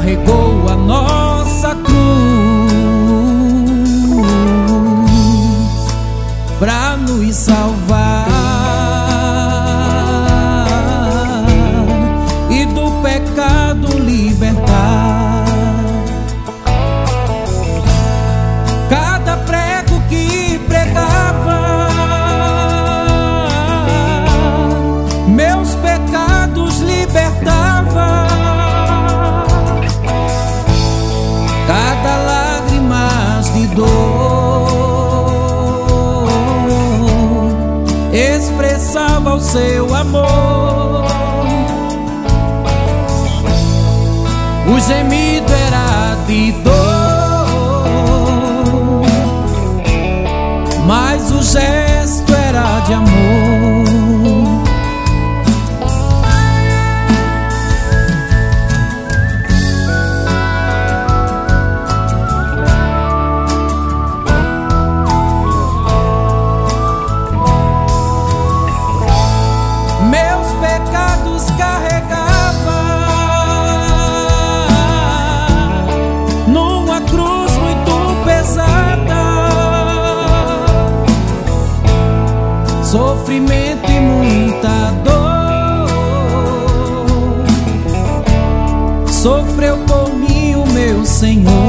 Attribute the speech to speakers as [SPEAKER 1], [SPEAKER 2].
[SPEAKER 1] carregou a nossa cruz pra nos salvar e do pecado libertar. Cada prego que pregava, meus pecados libertava. Cada lágrima de dor expressava o seu amor. O gemido era de dor, mas o gesto era de amor. Meus pecados carregava numa cruz muito pesada, sofrimento e muita dor. Sofreu por mim o meu Senhor.